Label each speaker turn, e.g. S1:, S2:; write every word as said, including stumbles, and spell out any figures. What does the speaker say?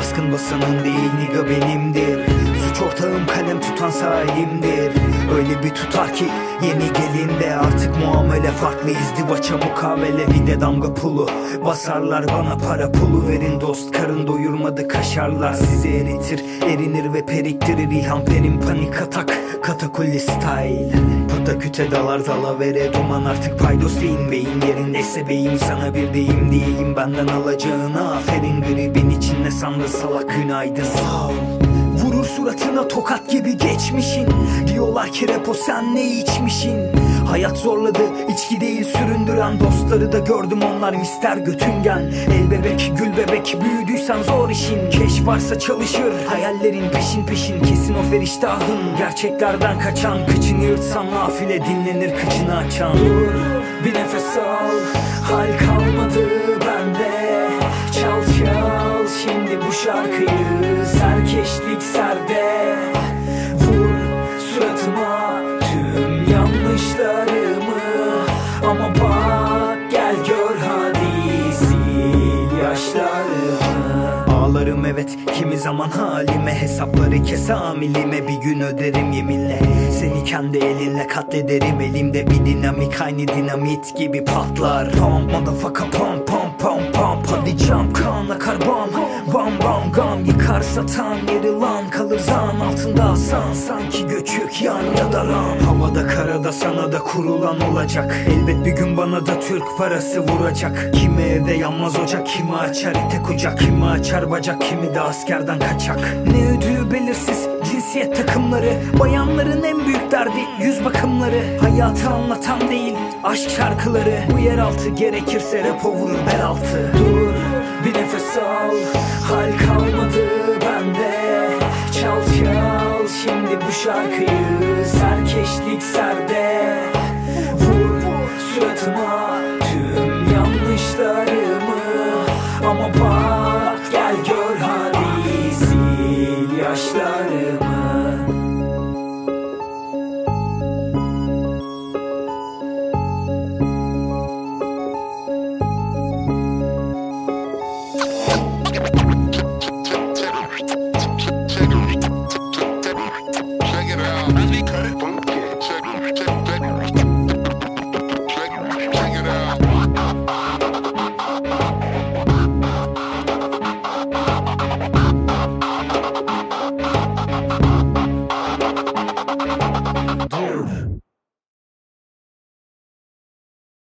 S1: baskın basanın değil niga benimdir. Suç ortağım kalem tutan sağ elimdir. Öyle bir tutar ki yeni gelinde artık muamele farklı, izdivaça mukavele. Bir de damga pulu basarlar bana, para pulu verin dost, karın doyurmadı kaşarlar. Sizi eritir erinir ve periktirir ilham perim, panik atak katakulli style. Pataküte dalar dalavere duman, artık paydos değil beyin yerindeyse beyim. Sana bir deyim diyeyim benden alacağına aferin, gribin içinde sandı salak günaydın sağ ol. Vurur suratına tokat gibi geçmişin, diyorlar ki repo sen ne içmişin. Hayat zorladı içki değil süründüren, dostları da gördüm onlar mister götüngen. El bebek gül bebek büyüdüysen zor işin, keş varsa çalışır hayallerin peşin peşin. Kesin o feriştahın gerçeklerden kaçan, kıçını yırtsan nafile dinlenir kıçını açan. Dur bir nefes al, hal kalmadı bende, çal çal şimdi bu şarkıyı, serkeşlik serde. Vur suratıma tüm yanlışlarımı, ama bak gel gör hadi sil yaşlarımı. Ağlarım evet kimi zaman halime, hesapları kes amilime, bir gün öderim yeminle. Seni kendi elinle katlederim, elimde bir dinamik aynı dinamit gibi patlar. Pump motherfucker pump pump pump pump, hadi jump kan akar bam bam bam gam. Yıkar satan yeri lan, kalır zan altında asan, sanki göçük yan ya da ram. Havada karada sana da kurulan olacak, elbet bir gün bana da Türk parası vuracak. Kimi evde yanmaz ocak, kimi açar ite kucak, kimi açar bacak, kimi de askerden kaçak. Ne ödüğü belirsiz cinsiyet takımları, bayanların en büyük derdi yüz bakımları. Hayatı anlatan değil aşk şarkıları, bu yeraltı gerekirse repo vurur bel altı. Dur bir nefes al, hal kalmadı bende, çal çal şimdi bu şarkıyı, serkeşlik serde. Vur suratıma tüm yanlışlarımı, ama bak gel gör hadi sil yaşlarımı.